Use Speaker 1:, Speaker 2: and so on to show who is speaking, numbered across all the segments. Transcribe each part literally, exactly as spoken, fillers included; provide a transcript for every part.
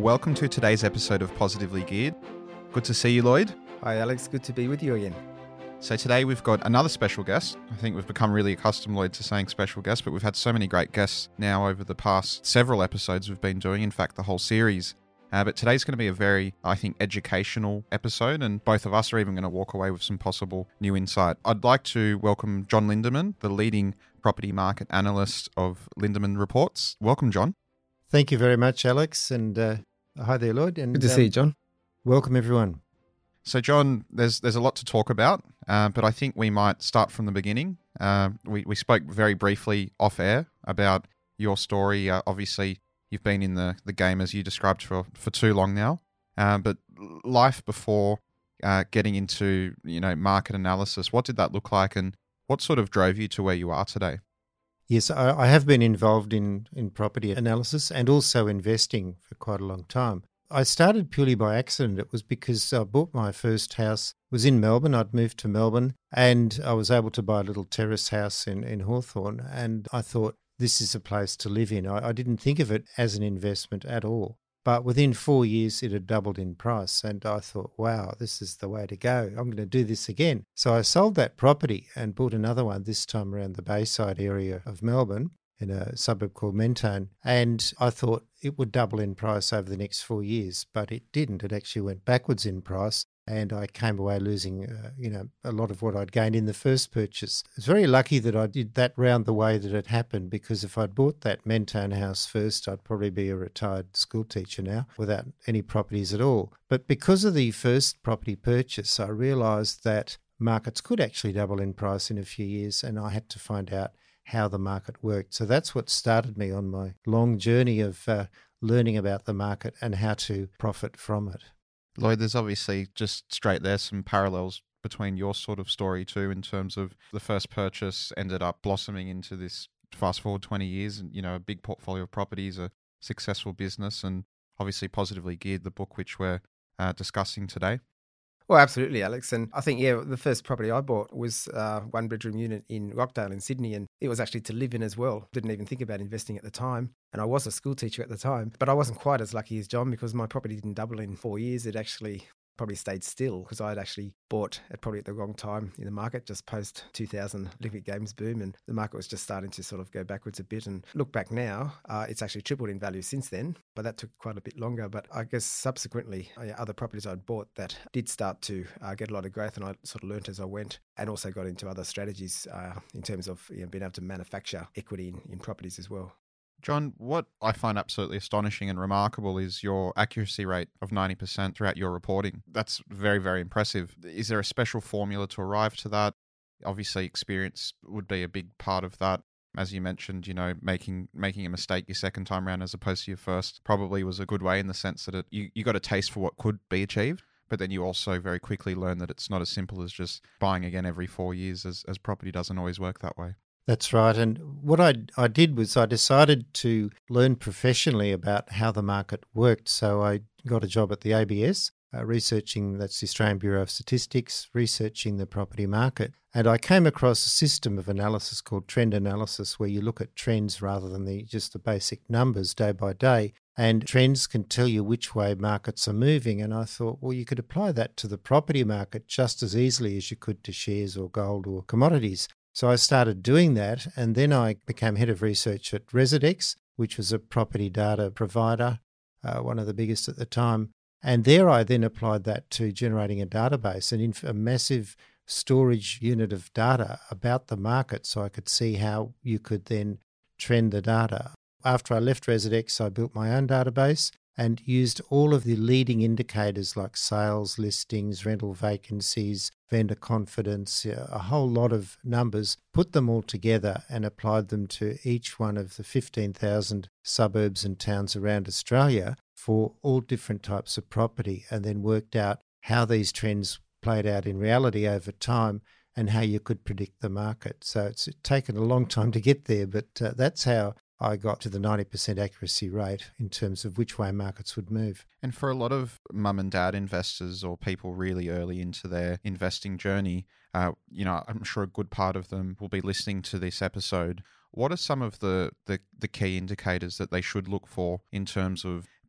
Speaker 1: Welcome to today's episode of Positively Geared. Good to see you, Lloyd.
Speaker 2: Hi, Alex. Good to be with you again.
Speaker 1: So today we've got another special guest. I think we've become really accustomed, Lloyd, to saying special guest, but we've had so many great guests now over the past several episodes we've been doing, in fact, the whole series. Uh, but today's going to be a very, I think, educational episode, and both of us are even going to walk away with some possible new insight. I'd like to welcome John Lindeman, the leading property market analyst of Lindeman Reports. Welcome, John.
Speaker 3: Thank you very much, Alex, and uh, hi there, Lloyd. And,
Speaker 2: Good to um, see you, John.
Speaker 3: Welcome, everyone.
Speaker 1: So, John, there's there's a lot to talk about, uh, but I think we might start from the beginning. Uh, we, we spoke very briefly off-air about your story. Uh, obviously, you've been in the, the game, as you described, for, for too long now. Uh, but life before uh, getting into, you know, market analysis, what did that look like, and what sort of drove you to where you are today?
Speaker 3: Yes, I, I have been involved in, in property analysis and also investing for quite a long time. I started purely by accident. It was because I bought my first house, was in Melbourne. I'd moved to Melbourne and I was able to buy a little terrace house in, in Hawthorn, and I thought, this is a place to live in. I, I didn't think of it as an investment at all. But within four years, it had doubled in price. And I thought, wow, this is the way to go. I'm going to do this again. So I sold that property and bought another one, this time around the Bayside area of Melbourne, in a suburb called Mentone. And I thought it would double in price over the next four years, but it didn't. It actually went backwards in price. And I came away losing, uh, you know, a lot of what I'd gained in the first purchase. I was very lucky that I did that round the way that it happened, because if I'd bought that Mentone house first, I'd probably be a retired school teacher now without any properties at all. But because of the first property purchase, I realised that markets could actually double in price in a few years, and I had to find out how the market worked. So that's what started me on my long journey of uh, learning about the market and how to profit from it.
Speaker 1: Lloyd, there's obviously just straight there some parallels between your sort of story too, in terms of the first purchase ended up blossoming into this, fast forward twenty years, and, you know, a big portfolio of properties, a successful business, and obviously Positively Geared, the book which we're uh, discussing today.
Speaker 2: Well, absolutely, Alex. And I think, yeah, the first property I bought was a one-bedroom unit in Rockdale in Sydney, and it was actually to live in as well. Didn't even think about investing at the time. And I was a school teacher at the time, but I wasn't quite as lucky as John, because my property didn't double in four years. It actually probably stayed still, because I had actually bought at probably at the wrong time in the market, just post two thousand Olympic Games boom, and the market was just starting to sort of go backwards a bit. And look back now, uh, it's actually tripled in value since then, but that took quite a bit longer. But I guess subsequently, uh, other properties I'd bought that did start to uh, get a lot of growth, and I sort of learnt as I went, and also got into other strategies uh, in terms of, you know, being able to manufacture equity in, in properties as well.
Speaker 1: John, what I find absolutely astonishing and remarkable is your accuracy rate of ninety percent throughout your reporting. That's very, very impressive. Is there a special formula to arrive to that? Obviously, experience would be a big part of that. As you mentioned, you know, making making a mistake your second time around as opposed to your first probably was a good way, in the sense that it, you, you got a taste for what could be achieved, but then you also very quickly learn that it's not as simple as just buying again every four years, as, as property doesn't always work that way.
Speaker 3: That's right. And what I, I did was I decided to learn professionally about how the market worked. So I got a job at the A B S, uh, researching, that's the Australian Bureau of Statistics, researching the property market. And I came across a system of analysis called trend analysis, where you look at trends rather than the just the basic numbers day by day. And trends can tell you which way markets are moving. And I thought, well, you could apply that to the property market just as easily as you could to shares or gold or commodities. So I started doing that, and then I became head of research at Residex, which was a property data provider, uh, one of the biggest at the time. And there I then applied that to generating a database, an inf- a massive storage unit of data about the market, so I could see how you could then trend the data. After I left Residex, I built my own database and used all of the leading indicators like sales, listings, rental vacancies, vendor confidence, a whole lot of numbers, put them all together and applied them to each one of the fifteen thousand suburbs and towns around Australia for all different types of property, and then worked out how these trends played out in reality over time and how you could predict the market. So it's taken a long time to get there, but uh, that's how I got to the ninety percent accuracy rate in terms of which way markets would move.
Speaker 1: And for a lot of mum and dad investors, or people really early into their investing journey, uh, you know, I'm sure a good part of them will be listening to this episode. What are some of the, the, the key indicators that they should look for in terms of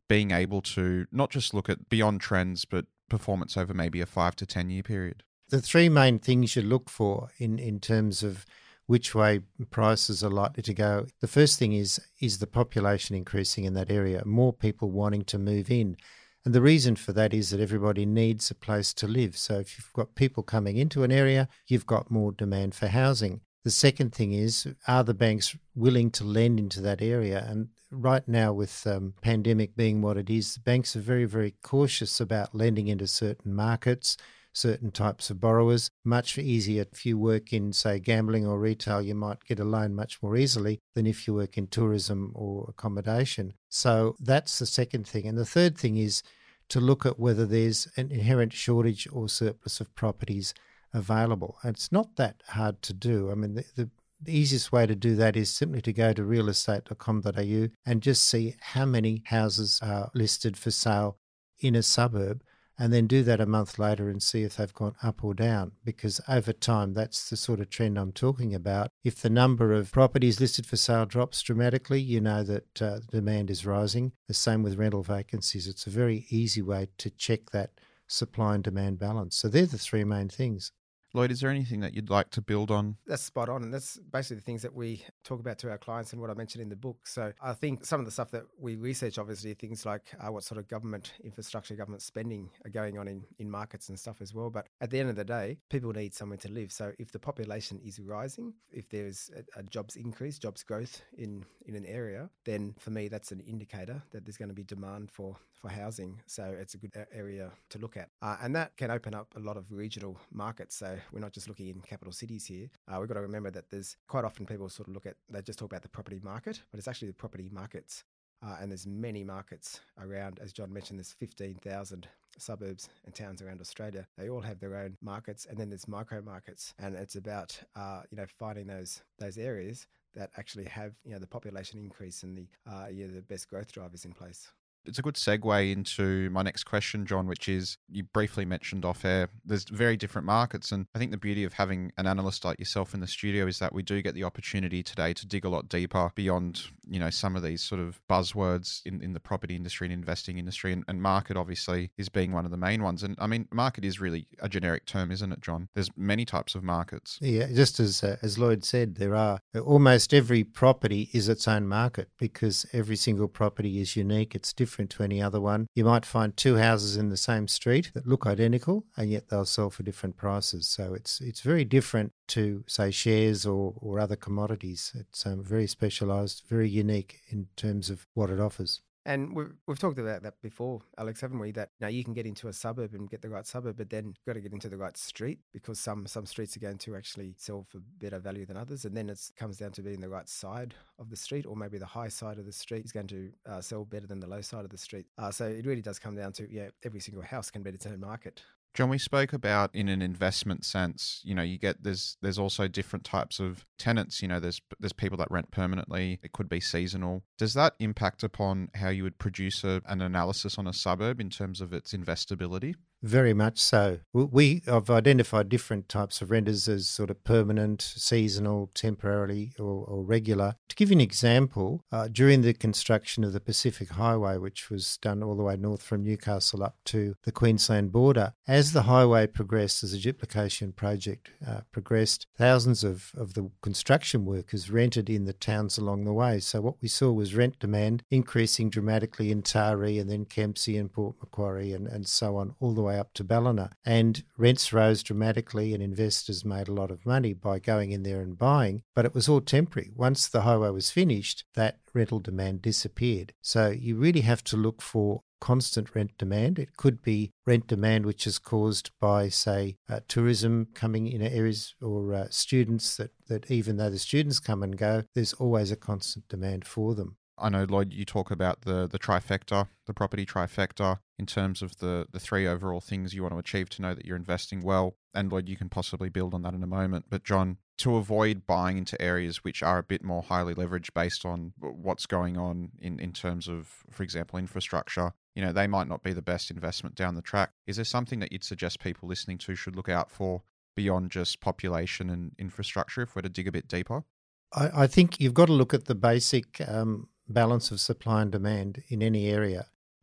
Speaker 1: being able to not just look at beyond trends, but performance over maybe a five to ten year period?
Speaker 3: The three main things you look for in, in terms of which way prices are likely to go. The first thing is is the population increasing in that area, more people wanting to move in. And the reason for that is that everybody needs a place to live. So if you've got people coming into an area, you've got more demand for housing. The second thing is, are the banks willing to lend into that area? And right now with um, pandemic being what it is, the banks are very, very cautious about lending into certain markets, certain types of borrowers. Much easier if you work in, say, gambling or retail, you might get a loan much more easily than if you work in tourism or accommodation. So that's the second thing. And the third thing is to look at whether there's an inherent shortage or surplus of properties available. And it's not that hard to do. I mean, the, the The easiest way to do that is simply to go to real estate dot com dot a u and just see how many houses are listed for sale in a suburb, and then do that a month later and see if they've gone up or down, because over time that's the sort of trend I'm talking about. If the number of properties listed for sale drops dramatically, you know that uh, demand is rising. The same with rental vacancies. It's a very easy way to check that supply and demand balance. So they're the three main things.
Speaker 1: Lloyd, is there anything that you'd like to build on?
Speaker 2: That's spot on. And that's basically the things that we talk about to our clients and what I mentioned in the book. So I think some of the stuff that we research, obviously, things like uh, what sort of government infrastructure, government spending are going on in, in markets and stuff as well. But at the end of the day, people need somewhere to live. So if the population is rising, if there's a, a jobs increase, jobs growth in, in an area, then for me, that's an indicator that there's going to be demand for, for housing. So it's a good area to look at. Uh, and that can open up a lot of regional markets. So we're not just looking in capital cities here. Uh, we've got to remember that there's quite often people sort of look at, they just talk about the property market, but it's actually the property markets. Uh, and there's many markets around. As John mentioned, there's fifteen thousand suburbs and towns around Australia. They all have their own markets, and then there's micro markets. And it's about, uh, you know, finding those those areas that actually have, you know, the population increase and the, uh, you know, the best growth drivers in place.
Speaker 1: It's a good segue into my next question, John, which is, you briefly mentioned off air, there's very different markets. And I think the beauty of having an analyst like yourself in the studio is that we do get the opportunity today to dig a lot deeper beyond, you know, some of these sort of buzzwords in, in the property industry and investing industry. And, and market obviously is being one of the main ones. And I mean, market is really a generic term, isn't it, John? There's many types of markets.
Speaker 3: Yeah, just as uh, as Lloyd said, there are almost every property is its own market, because every single property is unique. It's different to any other one. You might find two houses in the same street that look identical, and yet they'll sell for different prices. So it's it's very different to, say, shares or, or other commodities. It's um, very specialised, very unique in terms of what it offers.
Speaker 2: And we've, we've talked about that before, Alex, haven't we? That now you can get into a suburb and get the right suburb, but then you've got to get into the right street, because some some streets are going to actually sell for better value than others. And then it comes down to being the right side of the street, or maybe the high side of the street is going to uh, sell better than the low side of the street. Uh, so it really does come down to, yeah, every single house can be its own market.
Speaker 1: John, we spoke about in an investment sense, you know, you get there's there's also different types of tenants. You know, there's there's people that rent permanently. It could be seasonal. Does that impact upon how you would produce a, an analysis on a suburb in terms of its investability?
Speaker 3: Very much so. We have identified different types of renters as sort of permanent, seasonal, temporarily, or, or regular. To give you an example, uh, during the construction of the Pacific Highway, which was done all the way north from Newcastle up to the Queensland border, as the highway progressed, as the duplication project uh, progressed, thousands of, of the construction workers rented in the towns along the way. So what we saw was rent demand increasing dramatically in Taree, and then Kempsey and Port Macquarie, and, and so on, all the way up to Ballina. And rents rose dramatically, and investors made a lot of money by going in there and buying, but it was all temporary. Once the highway was finished, that rental demand disappeared. So you really have to look for constant rent demand. It could be rent demand which is caused by, say, uh, tourism coming in areas, or uh, students that, that even though the students come and go, there's always a constant demand for them.
Speaker 1: I know, Lloyd, you talk about the the trifecta, the property trifecta, in terms of the, the three overall things you want to achieve to know that you're investing well. And Lloyd, you can possibly build on that in a moment. But John, to avoid buying into areas which are a bit more highly leveraged based on what's going on in, in terms of, for example, infrastructure, you know, they might not be the best investment down the track. Is there something that you'd suggest people listening to should look out for beyond just population and infrastructure if we're to dig a bit deeper?
Speaker 3: I, I think you've got to look at the basic um, balance of supply and demand in any area.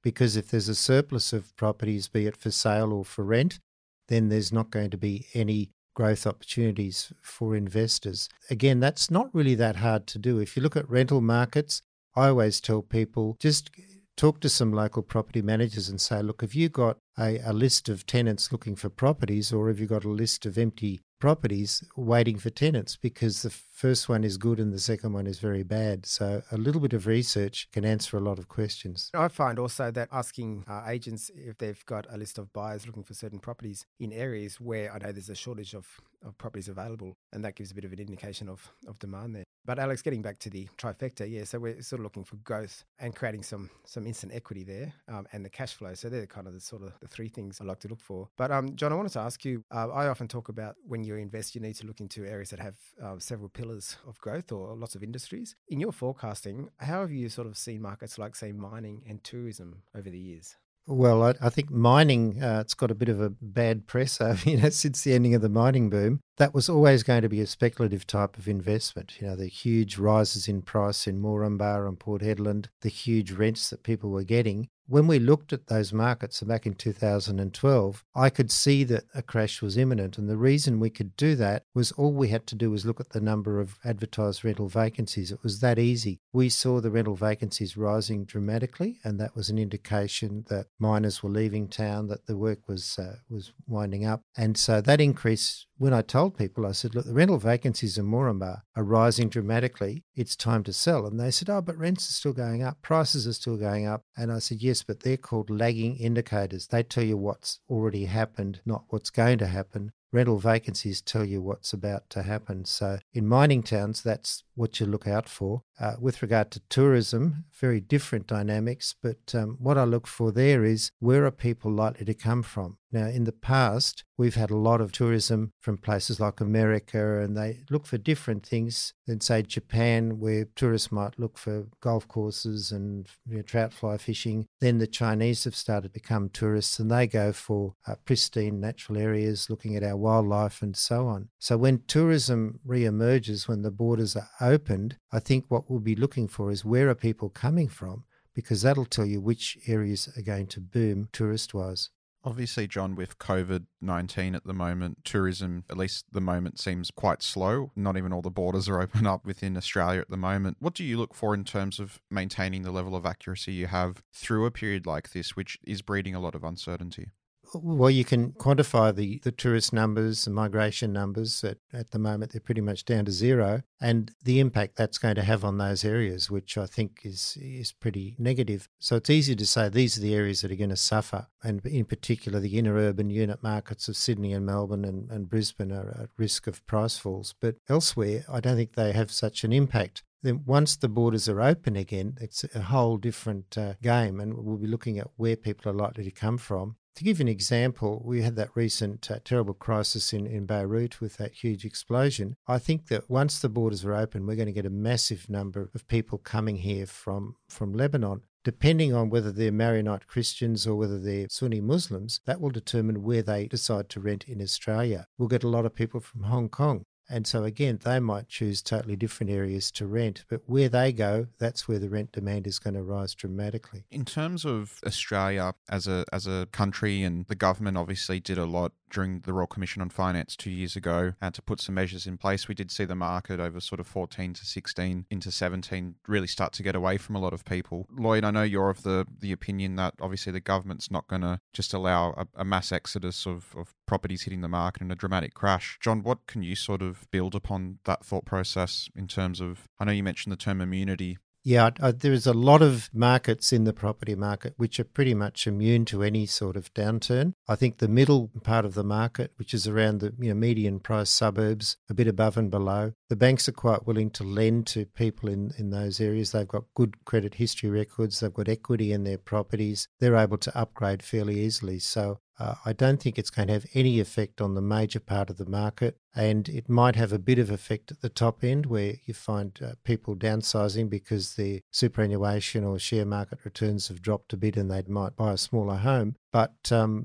Speaker 3: because if there's a surplus of properties, be it for sale or for rent, then there's not going to be any growth opportunities for investors. Again, that's not really that hard to do. If you look at rental markets, I always tell people just talk to some local property managers and say, look, have you got a, a list of tenants looking for properties, or have you got a list of empty properties waiting for tenants? Because the first one is good and the second one is very bad. So a little bit of research can answer a lot of questions.
Speaker 2: I find also that asking uh, agents if they've got a list of buyers looking for certain properties in areas where I know there's a shortage of, of properties available, and that gives a bit of an indication of, of demand there. But Alex, getting back to the trifecta, yeah, so we're sort of looking for growth and creating some some instant equity there, um, and the cash flow. So they're kind of the sort of the three things I like to look for. But um, John, I wanted to ask you, uh, I often talk about when you invest, you need to look into areas that have uh, several pillars of growth or lots of industries. In your forecasting, how have you sort of seen markets like, say, mining and tourism over the years?
Speaker 3: Well, I, I think mining, uh, it's got a bit of a bad press over, you know, since the ending of the mining boom. That was always going to be a speculative type of investment. You know, the huge rises in price in Moranbah and Port Hedland, the huge rents that people were getting. When we looked at those markets back in two thousand twelve, I could see that a crash was imminent. And the reason we could do that was all we had to do was look at the number of advertised rental vacancies. It was that easy. We saw the rental vacancies rising dramatically, and that was an indication that miners were leaving town, that the work was uh, was winding up. And so that increase, when I told people, I said, look, the rental vacancies in Moranbah are rising dramatically. It's time to sell. And they said, oh, but rents are still going up. Prices are still going up. And I said, yes, but they're called lagging indicators. They tell you what's already happened, not what's going to happen. Rental vacancies tell you what's about to happen. So in mining towns, that's what you look out for. Uh, with regard to tourism, very different dynamics, but um, what I look for there is where are people likely to come from? Now, in the past, we've had a lot of tourism from places like America, and they look for different things than, say, Japan, where tourists might look for golf courses and you know, trout fly fishing. Then the Chinese have started to become tourists, and they go for uh, pristine natural areas, looking at our wildlife and so on. So when tourism re-emerges, when the borders are opened, I think what we'll be looking for is where are people coming from, because that'll tell you which areas are going to boom tourist-wise.
Speaker 1: Obviously, John, with COVID nineteen at the moment, tourism, at least at the moment, seems quite slow. Not even all the borders are open up within Australia at the moment. What do you look for in terms of maintaining the level of accuracy you have through a period like this, which is breeding a lot of uncertainty?
Speaker 3: Well, you can quantify the, the tourist numbers and migration numbers. At, at the moment, they're pretty much down to zero. And the impact that's going to have on those areas, which I think is is pretty negative. So it's easy to say these are the areas that are going to suffer. And in particular, the inner urban unit markets of Sydney and Melbourne and, and Brisbane are at risk of price falls. But elsewhere, I don't think they have such an impact. Then once the borders are open again, it's a whole different uh, game, and we'll be looking at where people are likely to come from. To give you an example, we had that recent uh, terrible crisis in, in Beirut with that huge explosion. I think that once the borders are open, we're going to get a massive number of people coming here from, from Lebanon. Depending on whether they're Maronite Christians or whether they're Sunni Muslims, that will determine where they decide to rent in Australia. We'll get a lot of people from Hong Kong. And so again, they might choose totally different areas to rent, but where they go, that's where the rent demand is going to rise dramatically.
Speaker 1: In terms of Australia as a as a country, and the government obviously did a lot during the Royal Commission on Finance two years ago and to put some measures in place. We did see the market over sort of fourteen to sixteen into seventeen really start to get away from a lot of people. Lloyd, I know you're of the, the opinion that obviously the government's not going to just allow a, a mass exodus of, of properties hitting the market and a dramatic crash. John, what can you sort of build upon that thought process in terms of, I know you mentioned the term immunity.
Speaker 3: Yeah, uh, there's a lot of markets in the property market which are pretty much immune to any sort of downturn. I think the middle part of the market, which is around the you know, median price suburbs, a bit above and below, the banks are quite willing to lend to people in, in those areas. They've got good credit history records. They've got equity in their properties. They're able to upgrade fairly easily. So Uh, I don't think it's going to have any effect on the major part of the market, and it might have a bit of effect at the top end where you find uh, people downsizing because their superannuation or share market returns have dropped a bit and they might buy a smaller home. But um,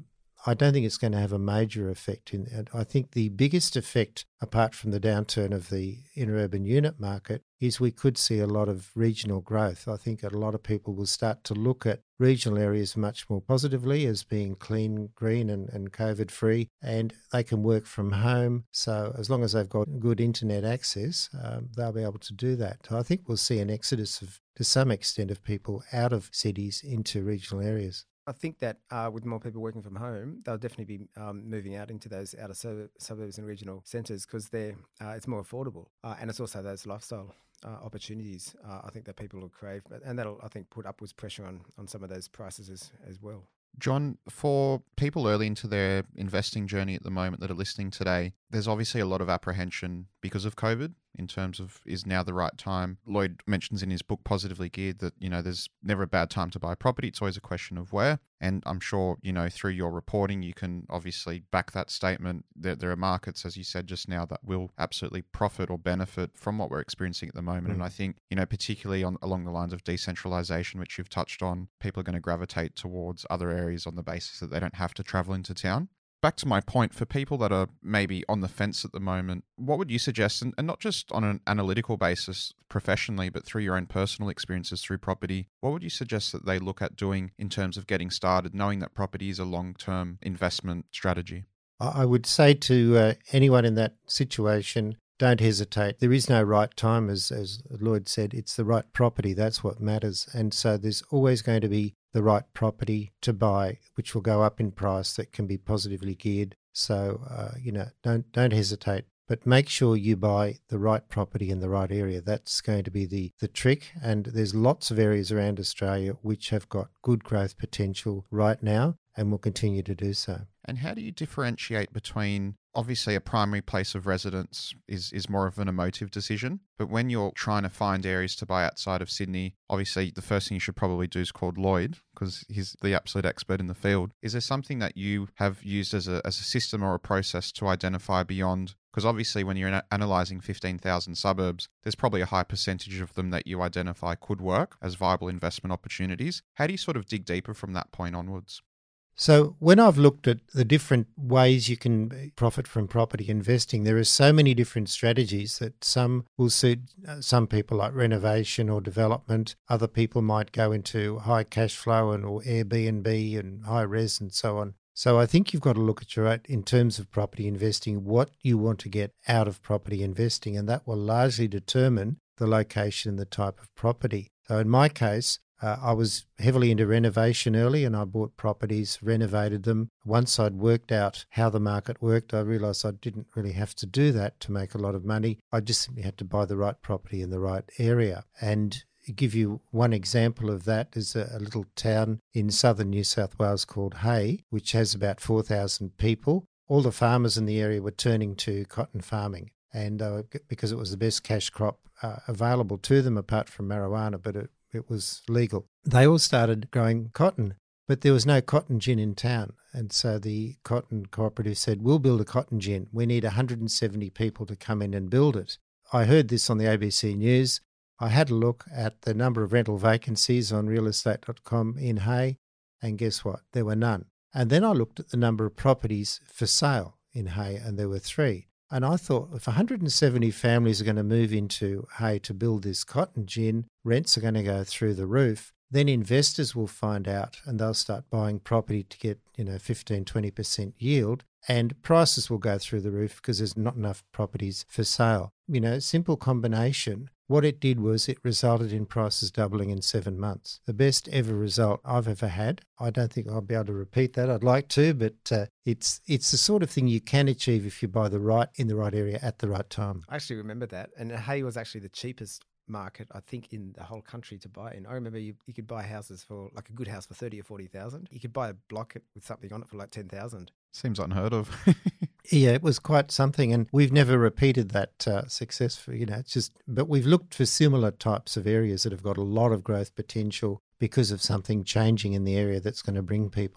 Speaker 3: I don't think it's going to have a major effect. In, I think the biggest effect, apart from the downturn of the inner urban unit market, is we could see a lot of regional growth. I think a lot of people will start to look at regional areas much more positively as being clean, green and, and COVID-free, and they can work from home. So as long as they've got good internet access, um, they'll be able to do that. So I think we'll see an exodus of, to some extent, of people out of cities into regional areas.
Speaker 2: I think that uh, with more people working from home, they'll definitely be um, moving out into those outer sub- suburbs and regional centres because they're uh, it's more affordable, uh, and it's also those lifestyle uh, opportunities. Uh, I think that people will crave, and that'll I think put upwards pressure on on some of those prices as, as well.
Speaker 1: John, for people early into their investing journey at the moment that are listening today, there's obviously a lot of apprehension because of COVID in terms of is now the right time. Lloyd mentions in his book Positively Geared that, you know, there's never a bad time to buy property. It's always a question of where. And I'm sure, you know, through your reporting, you can obviously back that statement. There, there are markets, as you said just now, that will absolutely profit or benefit from what we're experiencing at the moment. Mm. And I think, you know, particularly on along the lines of decentralization, which you've touched on, people are going to gravitate towards other areas on the basis that they don't have to travel into town. Back to my point, for people that are maybe on the fence at the moment, what would you suggest, and, and not just on an analytical basis professionally, but through your own personal experiences through property, what would you suggest that they look at doing in terms of getting started, knowing that property is a long-term investment strategy?
Speaker 3: I would say to uh, anyone in that situation, don't hesitate. There is no right time, as, as Lloyd said. It's the right property. That's what matters. And so there's always going to be the right property to buy, which will go up in price, that can be positively geared. So, uh, you know, don't don't hesitate. But make sure you buy the right property in the right area. That's going to be the, the trick. And there's lots of areas around Australia which have got good growth potential right now and will continue to do so.
Speaker 1: And how do you differentiate between, obviously a primary place of residence is, is more of an emotive decision, but when you're trying to find areas to buy outside of Sydney, obviously the first thing you should probably do is call Lloyd because he's the absolute expert in the field. Is there something that you have used as a, as a system or a process to identify beyond? Because obviously when you're analysing fifteen thousand suburbs, there's probably a high percentage of them that you identify could work as viable investment opportunities. How do you sort of dig deeper from that point onwards?
Speaker 3: So when I've looked at the different ways you can profit from property investing, there are so many different strategies that some will suit some people, like renovation or development. Other people might go into high cash flow and or Airbnb and high res and so on. So I think you've got to look at your own, in terms of property investing, what you want to get out of property investing, and that will largely determine the location and the type of property. So in my case, Uh, I was heavily into renovation early, and I bought properties, renovated them. Once I'd worked out how the market worked, I realised I didn't really have to do that to make a lot of money. I just simply had to buy the right property in the right area. And to give you one example of that is a, a little town in southern New South Wales called Hay, which has about four thousand people. All the farmers in the area were turning to cotton farming, and uh, because it was the best cash crop uh, available to them apart from marijuana, but it it was legal. They all started growing cotton, but there was no cotton gin in town. And so the cotton cooperative said, we'll build a cotton gin. We need one hundred seventy people to come in and build it. I heard this on the A B C News. I had a look at the number of rental vacancies on real estate dot com in Hay, and guess what? There were none. And then I looked at the number of properties for sale in Hay, and there were three. And I thought, if one hundred seventy families are going to move into Hay to build this cotton gin, rents are going to go through the roof, then investors will find out and they'll start buying property to get, you know, fifteen, twenty percent yield, and prices will go through the roof because there's not enough properties for sale. You know, simple combination. What it did was it resulted in prices doubling in seven months. The best ever result I've ever had. I don't think I'll be able to repeat that. I'd like to, but uh, it's it's the sort of thing you can achieve if you buy the right in the right area at the right time.
Speaker 2: I actually remember that. And Hay was actually the cheapest market, I think, in the whole country to buy in. I remember you, you could buy houses for, like a good house for thirty or forty thousand. You could buy a block with something on it for like ten thousand.
Speaker 1: Seems unheard of.
Speaker 3: Yeah, it was quite something, and we've never repeated that uh, success. For, you know, it's just, but we've looked for similar types of areas that have got a lot of growth potential because of something changing in the area that's going to bring people in.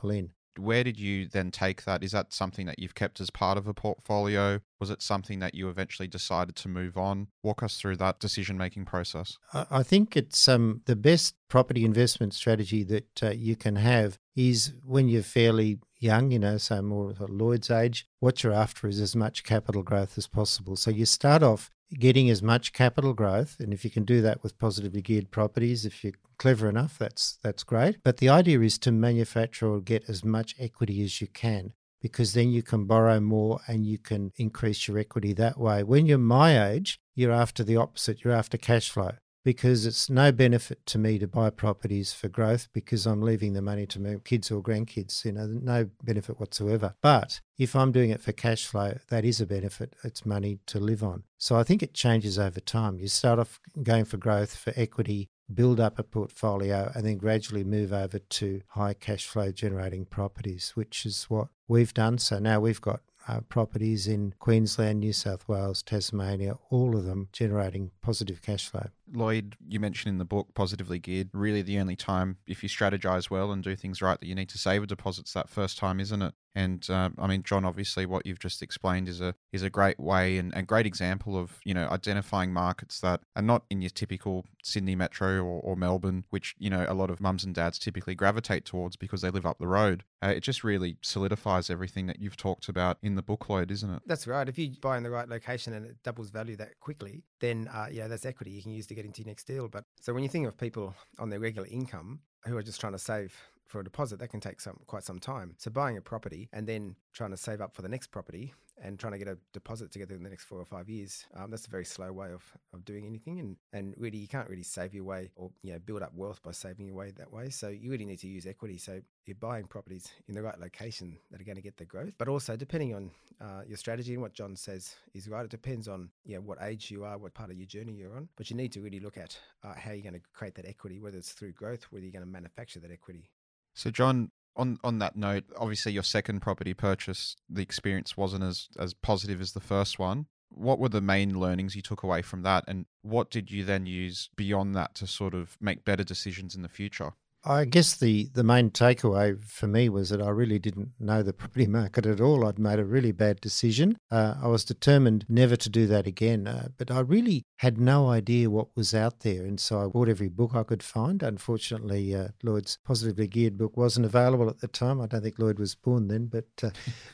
Speaker 1: Where did you then take that? Is that something that you've kept as part of a portfolio? Was it something that you eventually decided to move on? Walk us through that decision-making process.
Speaker 3: I I think it's um, the best property investment strategy that uh, you can have is when you're fairly young, you know, so more of Lloyd's age, what you're after is as much capital growth as possible. So you start off getting as much capital growth, and if you can do that with positively geared properties, if you're clever enough, that's that's great. But the idea is to manufacture or get as much equity as you can, because then you can borrow more and you can increase your equity that way. When you're my age, you're after the opposite. You're after cash flow, because it's no benefit to me to buy properties for growth because I'm leaving the money to my kids or grandkids, you know, no benefit whatsoever. But if I'm doing it for cash flow, that is a benefit. It's money to live on. So I think it changes over time. You start off going for growth, for equity, build up a portfolio, and then gradually move over to high cash flow generating properties, which is what we've done. So now we've got Uh, properties in Queensland, New South Wales, Tasmania, all of them generating positive cash flow.
Speaker 1: Lloyd, you mentioned in the book, positively geared, really the only time, if you strategize well and do things right, that you need to save deposits that first time, isn't it? And uh, I mean, John, obviously what you've just explained is a is a great way and a great example of, you know, identifying markets that are not in your typical Sydney metro or, or Melbourne, which, you know, a lot of mums and dads typically gravitate towards because they live up the road. Uh, it just really solidifies everything that you've talked about in the book, Lloyd, isn't it?
Speaker 2: That's right. If you buy in the right location and it doubles value that quickly, then uh, yeah, that's equity you can use to get into your next deal. But so when you think of people on their regular income who are just trying to save for a deposit, that can take some quite some time. So buying a property and then trying to save up for the next property and trying to get a deposit together in the next four or five years, um, that's a very slow way of, of doing anything. And and really, you can't really save your way or, you know, build up wealth by saving your way that way. So you really need to use equity. So you're buying properties in the right location that are going to get the growth. But also, depending on uh, your strategy, and what John says is right, it depends on, you know, what age you are, what part of your journey you're on. But you need to really look at uh, how you're going to create that equity, whether it's through growth, whether you're going to manufacture that equity.
Speaker 1: So, John, on, on that note, obviously your second property purchase, the experience wasn't as, as positive as the first one. What were the main learnings you took away from that? And what did you then use beyond that to sort of make better decisions in the future?
Speaker 3: I guess the, the main takeaway for me was that I really didn't know the property market at all. I'd made a really bad decision. Uh, I was determined never to do that again, uh, but I really had no idea what was out there. And so I bought every book I could find. Unfortunately, uh, Lloyd's Positively Geared book wasn't available at the time. I don't think Lloyd was born then, but uh,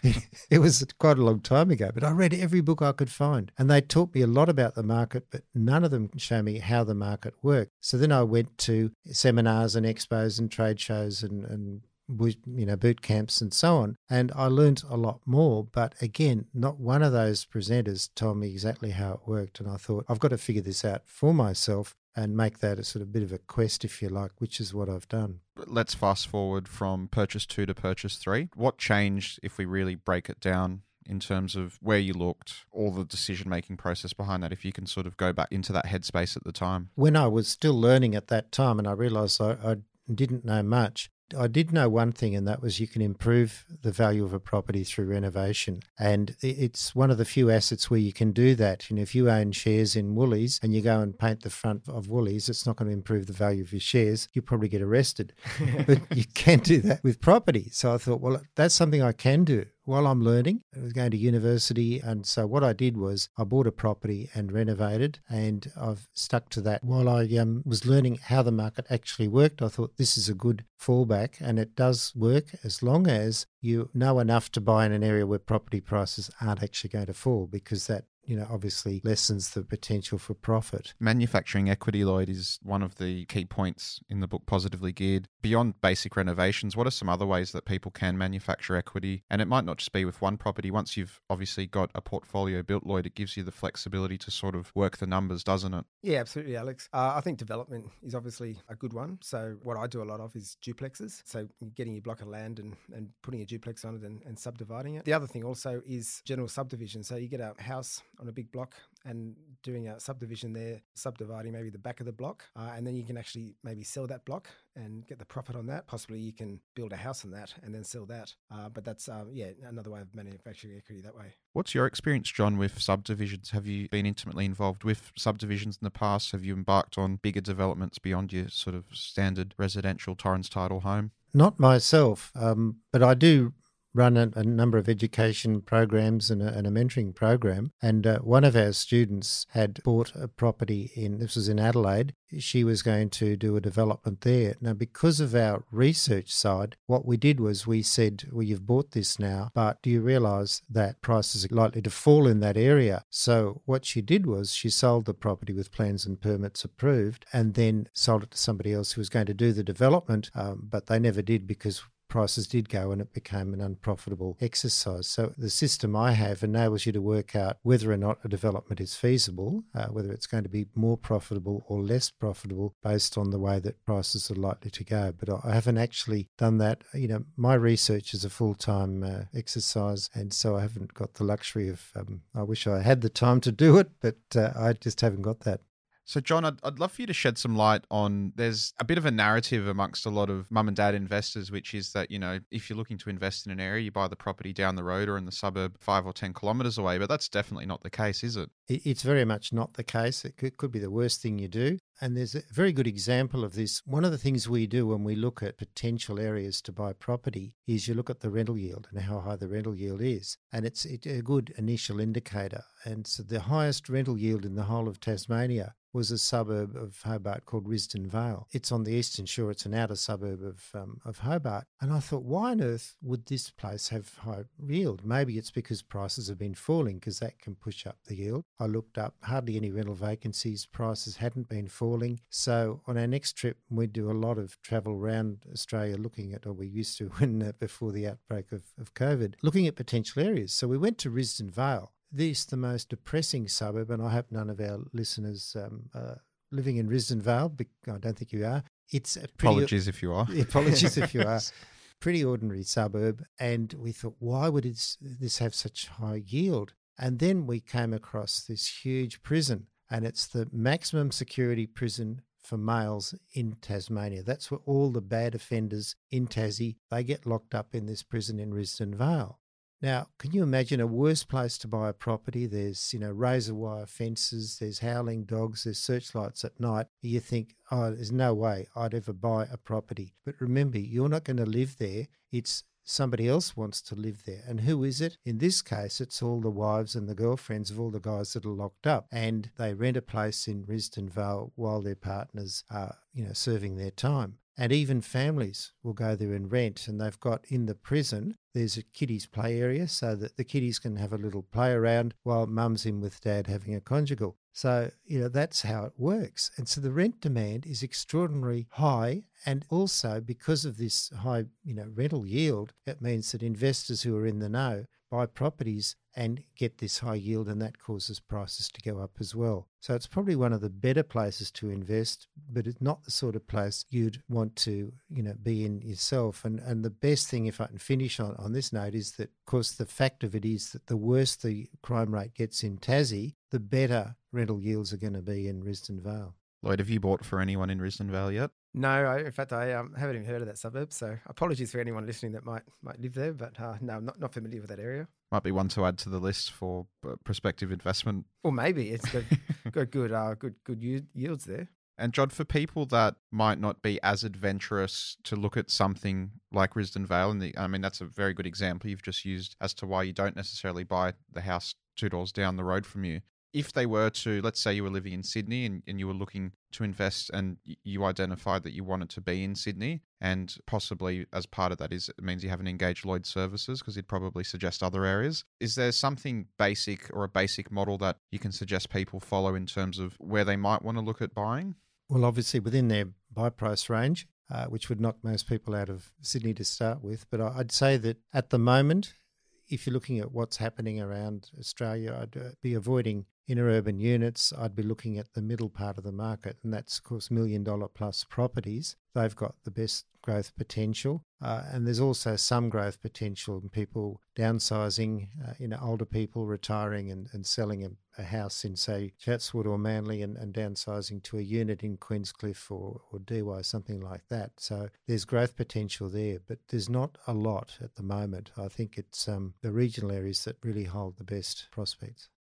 Speaker 3: it was quite a long time ago. But I read every book I could find, and they taught me a lot about the market, but none of them show me how the market worked. So then I went to seminars and expos and trade shows and, and you know, boot camps and so on. And I learned a lot more. But again, not one of those presenters told me exactly how it worked. And I thought, I've got to figure this out for myself and make that a sort of bit of a quest, if you like, which is what I've done.
Speaker 1: Let's fast forward from purchase two to purchase three. What changed if we really break it down in terms of where you looked, all the decision-making process behind that, if you can sort of go back into that headspace at the time?
Speaker 3: When I was still learning at that time and I realised I, I didn't know much, I did know one thing, and that was you can improve the value of a property through renovation. And it's one of the few assets where you can do that. You know, if you own shares in Woolies and you go and paint the front of Woolies, it's not going to improve the value of your shares. You'll probably get arrested. But you can do that with property. So I thought, well, that's something I can do. While I'm learning, I was going to university, and so what I did was I bought a property and renovated, and I've stuck to that. While I um, was learning how the market actually worked, I thought this is a good fallback, and it does work as long as you know enough to buy in an area where property prices aren't actually going to fall, because that, you know, obviously lessens the potential for profit.
Speaker 1: Manufacturing equity, Lloyd, is one of the key points in the book Positively Geared. Beyond basic renovations, what are some other ways that people can manufacture equity? And it might not just be with one property. Once you've obviously got a portfolio built, Lloyd, it gives you the flexibility to sort of work the numbers, doesn't it?
Speaker 2: Yeah, absolutely, Alex. Uh, I think development is obviously a good one. So what I do a lot of is duplexes. So getting your block of land and, and putting a duplex on it and, and subdividing it. The other thing also is general subdivision. So you get a house on a big block and doing a subdivision there, subdividing maybe the back of the block, uh, and then you can actually maybe sell that block and get the profit on that. Possibly you can build a house on that and then sell that. Uh, but that's, um, yeah, another way of manufacturing equity that way.
Speaker 1: What's your experience, John, with subdivisions? Have you been intimately involved with subdivisions in the past? Have you embarked on bigger developments beyond your sort of standard residential Torrens title home?
Speaker 3: Not myself, um, but I do run a, a number of education programs and a, and a mentoring program. And uh, one of our students had bought a property in, this was in Adelaide. She was going to do a development there. Now, because of our research side, what we did was we said, well, you've bought this now, but do you realise that prices are likely to fall in that area? So what she did was she sold the property with plans and permits approved and then sold it to somebody else who was going to do the development, um, but they never did because prices did go and it became an unprofitable exercise. So the system I have enables you to work out whether or not a development is feasible, uh, whether it's going to be more profitable or less profitable based on the way that prices are likely to go. But I haven't actually done that. You know, my research is a full-time uh, exercise, and so I haven't got the luxury of, um, I wish I had the time to do it, but uh, I just haven't got that.
Speaker 1: So, John, I'd, I'd love for you to shed some light on, there's a bit of a narrative amongst a lot of mum and dad investors, which is that, you know, if you're looking to invest in an area, you buy the property down the road or in the suburb five or ten kilometres away. But that's definitely not the case, is it?
Speaker 3: It's very much not the case. It could, could be the worst thing you do. And there's a very good example of this. One of the things we do when we look at potential areas to buy property is you look at the rental yield and how high the rental yield is. And it's a good initial indicator. And so the highest rental yield in the whole of Tasmania was a suburb of Hobart called Risdon Vale. It's on the eastern shore. It's an outer suburb of um, of Hobart. And I thought, why on earth would this place have high yield? Maybe it's because prices have been falling, because that can push up the yield. I looked up, hardly any rental vacancies. Prices hadn't been falling. So on our next trip, we do a lot of travel around Australia looking at, or we used to when uh, before the outbreak of, of COVID, looking at potential areas. So we went to Risdon Vale. This is the most depressing suburb, and I hope none of our listeners um, are living in Risdon Vale. I don't think you are. It's a pretty,
Speaker 1: apologies if you are.
Speaker 3: Apologies if you are. Pretty ordinary suburb, and we thought, why would this, this have such high yield? And then we came across this huge prison, and it's the maximum security prison for males in Tasmania. That's where all the bad offenders in Tassie, they get locked up in this prison in Risdon Vale. Now, can you imagine a worse place to buy a property? There's, you know, razor wire fences, there's howling dogs, there's searchlights at night. You think, oh, there's no way I'd ever buy a property. But remember, you're not going to live there. It's somebody else wants to live there. And who is it? In this case, it's all the wives and the girlfriends of all the guys that are locked up. And they rent a place in Risdon Vale while their partners are, you know, serving their time. And even families will go there and rent, and they've got in the prison, there's a kiddies play area so that the kiddies can have a little play around while mum's in with dad having a conjugal. So, you know, that's how it works. And so the rent demand is extraordinarily high. And also because of this high, you know, rental yield, it means that investors who are in the know buy properties and get this high yield, and that causes prices to go up as well. So it's probably one of the better places to invest, but it's not the sort of place you'd want to, you know, be in yourself. And and the best thing, if I can finish on, on this note, is that, of course, the fact of it is that the worse the crime rate gets in Tassie, the better rental yields are going to be in Risdon Vale.
Speaker 1: Lloyd, have you bought for anyone in Risdon Vale yet?
Speaker 2: No, I, in fact, I um, haven't even heard of that suburb, so apologies for anyone listening that might might live there, but uh, no, I'm not, not familiar with that area.
Speaker 1: Might be one to add to the list for uh, prospective investment.
Speaker 2: Or maybe it's got, got good, uh, good, good yields there.
Speaker 1: And John, for people that might not be as adventurous to look at something like Risdon Vale, and the, I mean, that's a very good example you've just used as to why you don't necessarily buy the house two doors down the road from you. If they were to, let's say you were living in Sydney and, and you were looking to invest and you identified that you wanted to be in Sydney, and possibly as part of that is it means you haven't engaged Lloyd Services because he'd probably suggest other areas. Is there something basic or a basic model that you can suggest people follow in terms of where they might want to look at buying?
Speaker 3: Well, obviously within their buy price range, uh, which would knock most people out of Sydney to start with. But I'd say that at the moment, if you're looking at what's happening around Australia, I'd uh, be avoiding inner urban units. I'd be looking at the middle part of the market, and that's, of course, million dollar plus properties. They've got the best growth potential. Uh, and there's also some growth potential in people downsizing, uh, you know, older people retiring and, and selling a, a house in, say, Chatswood or Manly and, and downsizing to a unit in Queenscliff or, or D Y, something like that. So there's growth potential there, but there's not a lot at the moment. I think it's um, the regional areas that really hold the best prospects.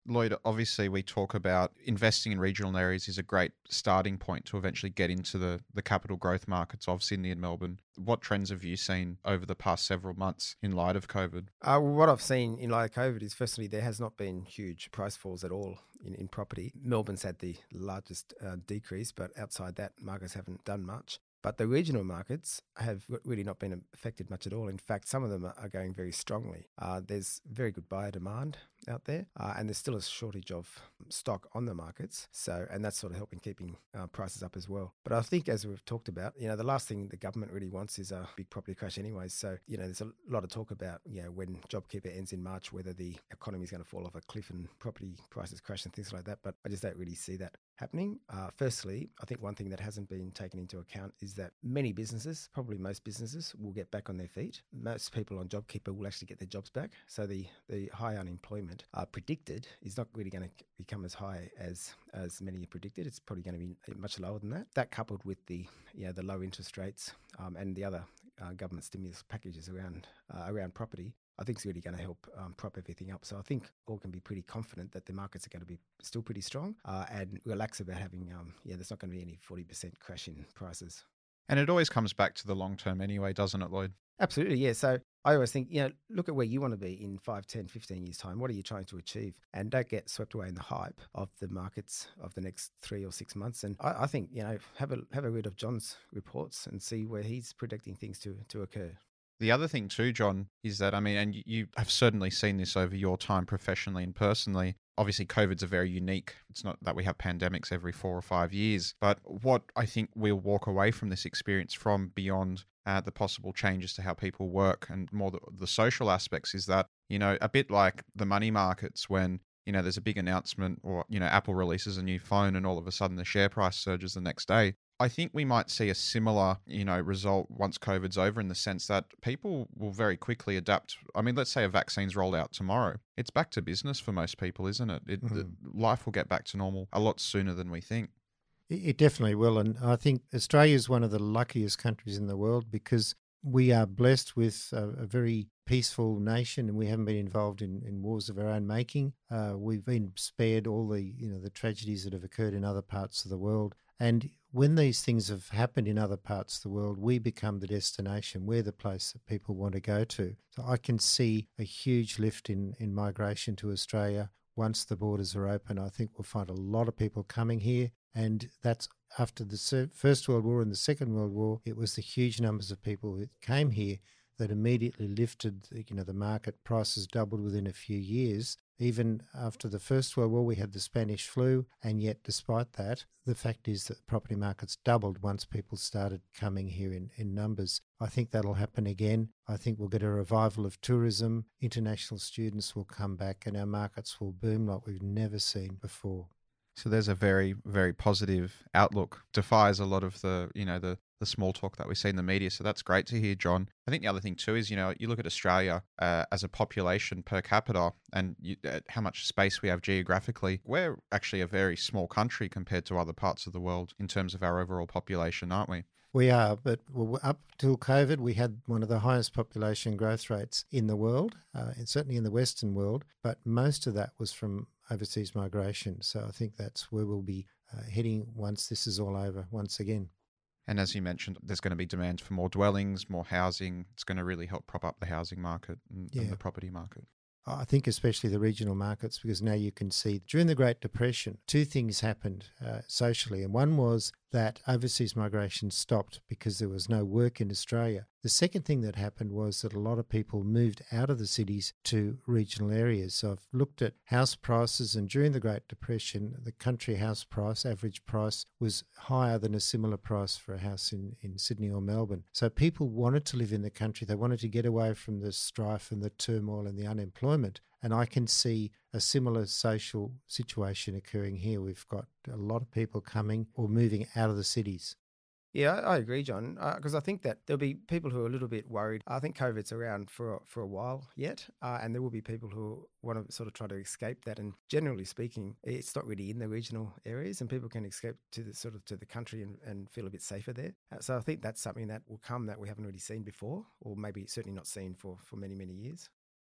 Speaker 1: Lloyd, obviously we talk about investing in regional areas is a great starting point to eventually get into the, the capital growth markets of Sydney and Melbourne. What trends have you seen over the past several months in light of COVID?
Speaker 2: Uh, well, what I've seen in light of COVID is, firstly, there has not been huge price falls at all in, in property. Melbourne's had the largest uh, decrease, but outside that, markets haven't done much. But the regional markets have really not been affected much at all. In fact, some of them are going very strongly. Uh, there's very good buyer demand out there, uh, and there's still a shortage of stock on the markets. So, and that's sort of helping keeping uh, prices up as well. But I think, as we've talked about, you know, the last thing the government really wants is a big property crash anyways. So, you know, there's a lot of talk about, you know, when JobKeeper ends in March, whether the economy is going to fall off a cliff and property prices crash and things like that. But I just don't really see that happening. Uh, firstly, I think one thing that hasn't been taken into account is that many businesses, probably most businesses, will get back on their feet. Most people on JobKeeper will actually get their jobs back. So the, the high unemployment uh, predicted is not really going to become as high as as many have predicted. It's probably going to be much lower than that. That coupled with the you know the low interest rates um, and the other uh, government stimulus packages around uh, around property, I think it's really going to help um, prop everything up. So I think all can be pretty confident that the markets are going to be still pretty strong uh, and relax about having, um, yeah, there's not going to be any forty percent crash in prices.
Speaker 1: And it always comes back to the long term anyway, doesn't it, Lloyd?
Speaker 2: Absolutely, yeah. So I always think, you know, look at where you want to be in five, ten, fifteen years' time. What are you trying to achieve? And don't get swept away in the hype of the markets of the next three or six months. And I, I think, you know, have a have a read of John's reports and see where he's predicting things to, to occur.
Speaker 1: The other thing too, John, is that, I mean, and you have certainly seen this over your time professionally and personally. Obviously, COVID's a very unique. It's not that we have pandemics every four or five years. But what I think we'll walk away from this experience from beyond uh, the possible changes to how people work and more the, the social aspects is that, you know, a bit like the money markets when, you know, there's a big announcement or, you know, Apple releases a new phone and all of a sudden the share price surges the next day. I think we might see a similar, you know, result once COVID's over in the sense that people will very quickly adapt. I mean, let's say a vaccine's rolled out tomorrow. It's back to business for most people, isn't it? it mm. Life will get back to normal a lot sooner than we think.
Speaker 3: It definitely will. And I think Australia is one of the luckiest countries in the world because we are blessed with a, a very peaceful nation and we haven't been involved in, in wars of our own making. Uh, we've been spared all the, you know, the tragedies that have occurred in other parts of the world. And when these things have happened in other parts of the world, we become the destination. We're the place that people want to go to. So I can see a huge lift in, in migration to Australia. Once the borders are open, I think we'll find a lot of people coming here. And that's after the First World War and the Second World War, it was the huge numbers of people that came here that immediately lifted, you know, the market. Prices doubled within a few years. Even after the First World War, we had the Spanish flu, and yet despite that, the fact is that property markets doubled once people started coming here in, in numbers. I think that'll happen again. I think we'll get a revival of tourism. International students will come back and our markets will boom like we've never seen before.
Speaker 1: So there's a very, very positive outlook. Defies a lot of the, you know, the, the small talk that we see in the media. So that's great to hear, John. I think the other thing too is, you know, you look at Australia uh, as a population per capita and you, uh, how much space we have geographically. We're actually a very small country compared to other parts of the world in terms of our overall population, aren't we?
Speaker 3: We are, but up till COVID, we had one of the highest population growth rates in the world, uh, and certainly in the Western world, but most of that was from overseas migration. So I think that's where we'll be uh, heading once this is all over once again.
Speaker 1: And as you mentioned, there's going to be demand for more dwellings, more housing. It's going to really help prop up the housing market and, yeah. and the property market.
Speaker 3: I think especially the regional markets, because now you can see during the Great Depression, two things happened uh, socially. And one was that overseas migration stopped because there was no work in Australia. The second thing that happened was that a lot of people moved out of the cities to regional areas. So I've looked at house prices, and during the Great Depression, the country house price, average price, was higher than a similar price for a house in, in Sydney or Melbourne. So people wanted to live in the country. They wanted to get away from the strife and the turmoil and the unemployment. And I can see a similar social situation occurring here. We've got a lot of people coming or moving out of the cities.
Speaker 2: Yeah, I agree, John, because uh, I think that there'll be people who are a little bit worried. I think COVID's around for, for a while yet, uh, and there will be people who want to sort of try to escape that. And generally speaking, it's not really in the regional areas, and people can escape to the sort of to the country and, and feel a bit safer there. Uh, so I think that's something that will come that we haven't really seen before, or maybe certainly not seen for, for many, many years.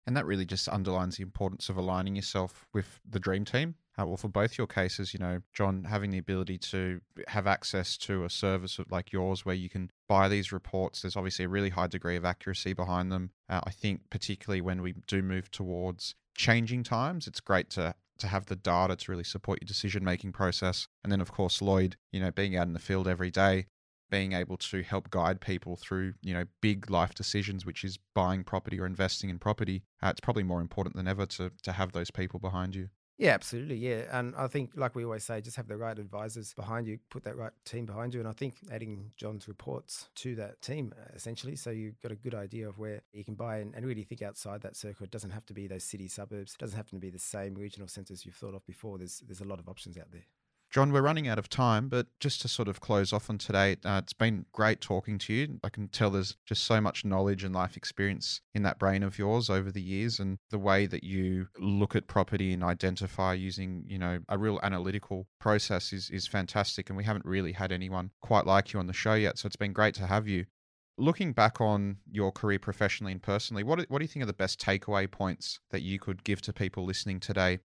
Speaker 1: And that really just underlines the importance of aligning yourself with the dream team. Uh, well, for both your cases, you know, John, having the ability to have access to a service like yours where you can buy these reports, there's obviously a really high degree of accuracy behind them. Uh, I think particularly when we do move towards changing times, it's great to to have the data to really support your decision-making process. And then, of course, Lloyd, you know, being out in the field every day, being able to help guide people through, you know, big life decisions, which is buying property or investing in property. Uh, it's probably more important than ever to to have those people behind you.
Speaker 2: Yeah, absolutely. Yeah. And I think, like we always say, just have the right advisors behind you, put that right team behind you. And I think adding John's reports to that team, uh, essentially, so you've got a good idea of where you can buy and, and really think outside that circle. It doesn't have to be those city suburbs. It doesn't have to be the same regional centres you've thought of before. There's there's a lot of options out there.
Speaker 1: John, we're running out of time, but just to sort of close off on today, uh, it's been great talking to you. I can tell there's just so much knowledge and life experience in that brain of yours over the years, and the way that you look at property and identify using, you know, a real analytical process is is fantastic. And we haven't really had anyone quite like you on the show yet, so it's been great to have you. Looking back on your career professionally and personally, what what do you think are the best takeaway points that you could give to people listening today?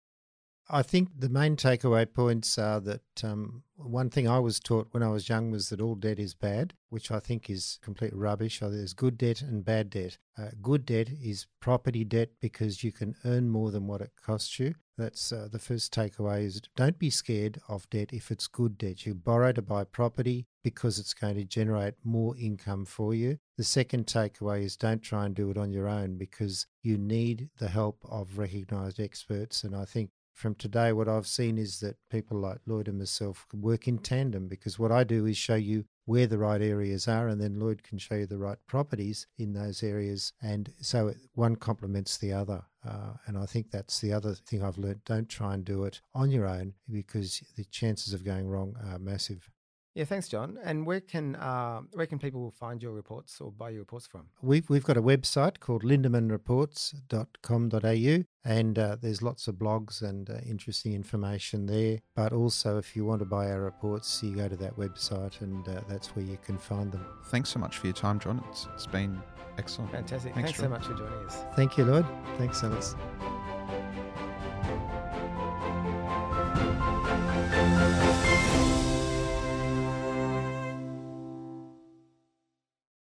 Speaker 3: I think the main takeaway points are that um, one thing I was taught when I was young was that all debt is bad, which I think is complete rubbish. So there's good debt and bad debt. Uh, good debt is property debt because you can earn more than what it costs you. That's uh, the first takeaway is don't be scared of debt if it's good debt. You borrow to buy property because it's going to generate more income for you. The second takeaway is don't try and do it on your own because you need the help of recognised experts. And I think from today, what I've seen is that people like Lloyd and myself can work in tandem because what I do is show you where the right areas are and then Lloyd can show you the right properties in those areas. And so one complements the other. Uh, and I think that's the other thing I've learned. Don't try and do it on your own because the chances of going wrong are massive.
Speaker 2: Yeah, thanks, John. And where can uh, where can people find your reports or buy your reports from?
Speaker 3: We've, we've got a website called lindeman reports dot com dot a u and uh, there's lots of blogs and uh, interesting information there. But also, if you want to buy our reports, you go to that website and uh, that's where you can find them.
Speaker 1: Thanks so much for your time, John. It's, it's been excellent.
Speaker 2: Fantastic.
Speaker 1: Thanks,
Speaker 2: Thanks so much for joining us.
Speaker 3: Thank you, Lloyd. Thanks, Alice.